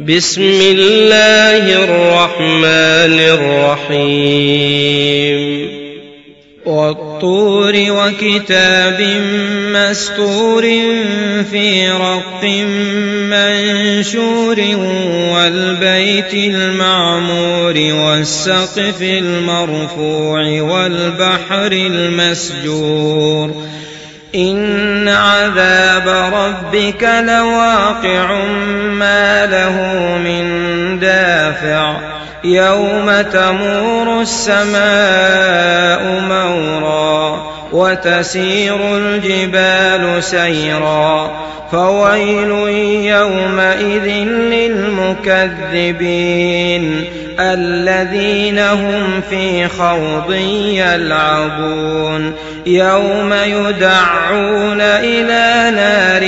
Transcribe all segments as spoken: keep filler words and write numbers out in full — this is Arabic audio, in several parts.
بسم الله الرحمن الرحيم والطور وكتاب مسطور في رق منشور والبيت المعمور والسقف المرفوع والبحر المسجور إن عذاب ربك لواقع ما له من دافع يوم تمور السماء مورا وتسير الجبال سيرا فويل يومئذ للمكذبين الذين هم في خوض يلعبون يوم يدعون إلى نار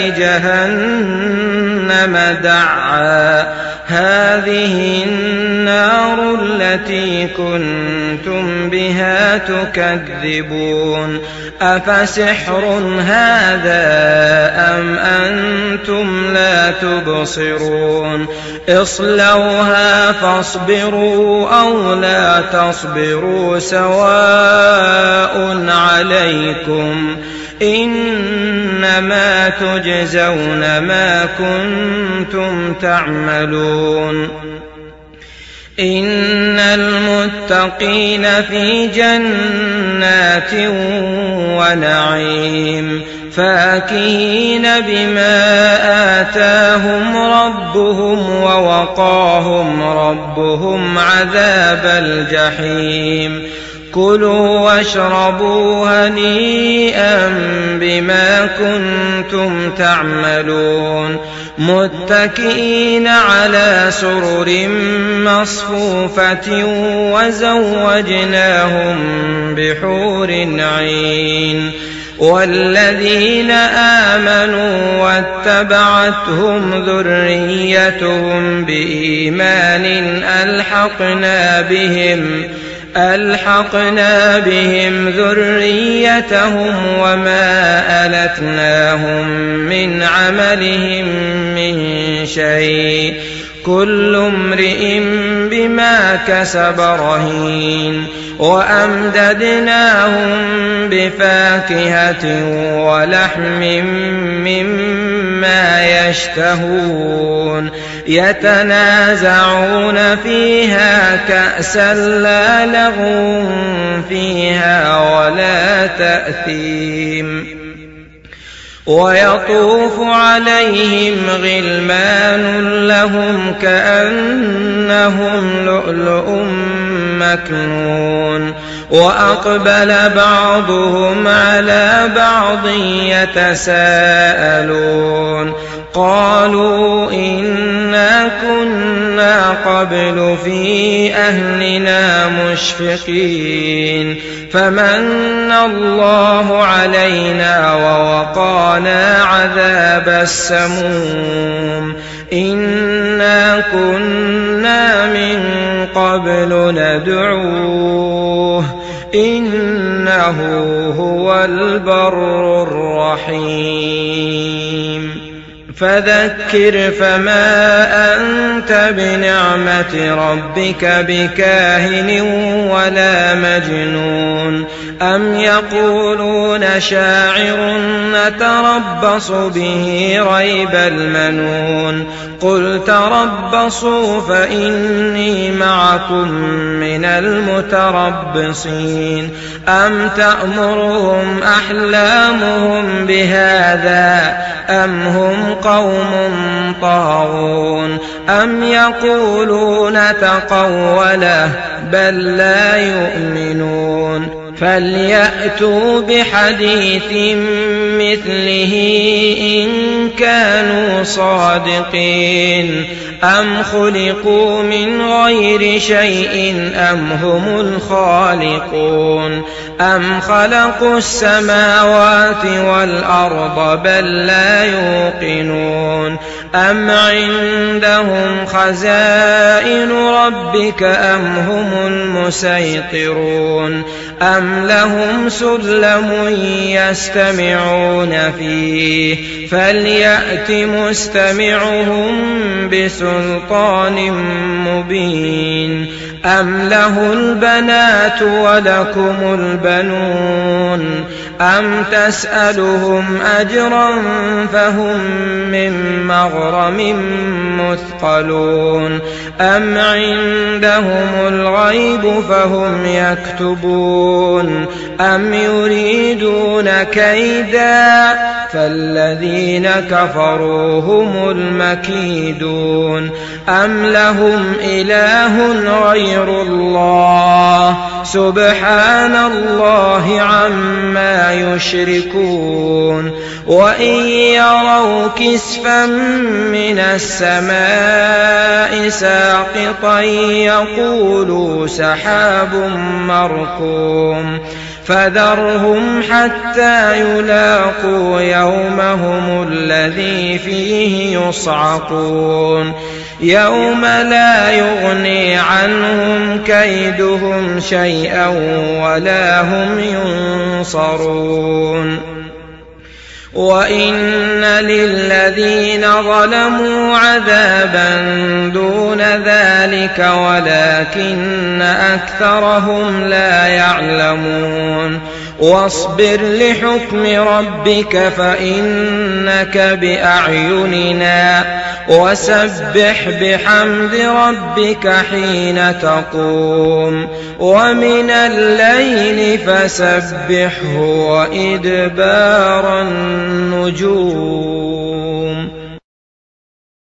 جهنم دعا هذه النار التي كنتم بها تكذبون أفسحر هذا أم أنتم لا تبصرون اصلوها فاصبروا أو لا تصبروا سواء عليكم إنما تجزون ما كنتم تعملون إن المتقين في جنات ونعيم فاكهين بما آتاهم ربهم ووقاهم ربهم عذاب الجحيم كلوا واشربوا هنيئا بما كنتم تعملون متكئين على سرر مصفوفة وزوجناهم بحور عين والذين آمنوا واتبعتهم ذريتهم بإيمان ألحقنا بهم ألحقنا بهم ذريتهم وما ألتناهم من عملهم من شيء كل امرئ بما كسب رهين وأمددناهم بفاكهة ولحم مما يشتهون يتنازعون فيها كأسا لا لغو فيها ولا تأثيم ويطوف عليهم غلمان لهم كأنهم لؤلؤ مكنون وأقبل بعضهم على بعض يتساءلون قالوا إنا كنا قبل في أهلنا مشفقين فمن الله علينا ووقانا عذاب السموم إنا كنا من قبل ندعوه إنه هو البر الرحيم فذكر فما أنت بنعمة ربك بكاهن ولا مجنون أم يقولون شاعر نتربص به ريب المنون قل تربصوا فإني معكم من المتربصين أم تأمرهم أحلامهم بهذا أم هم قوم طاغون أم يقولون تقوله بل لا يؤمنون فليأتوا بحديث مثله إن كانوا صادقين أم خلقوا من غير شيء أم هم الخالقون أم خلقوا السماوات والأرض بل لا يوقنون أم عندهم خزائن ربك أم هم المسيطرون أم لهم سلم يستمعون فيه فليأت مستمعهم بسلطان مبين أم له البنات ولكم البنون أم تسألهم أجرا فهم من مغرم مثقلون أم عندهم الغيب فهم يكتبون أم يريدون كيدا فالذين كفروا هم المكيدون أم لهم إله غير الله سبحان الله عما يشركون وإن يروا كسفا من السماء ساقطا يقولوا سحاب مركوم فذرهم حتى يلاقوا يومهم الذي فيه يصعقون يوم لا يغني عنهم كيدهم شيئا ولا هم ينصرون وإن للذين ظلموا عذابا دون ذلك ولكن أكثرهم لا يعلمون واصبر لحكم ربك فإنك بأعيننا وسبح بحمد ربك حين تقوم ومن الليل فسبحه وإدبار النجوم.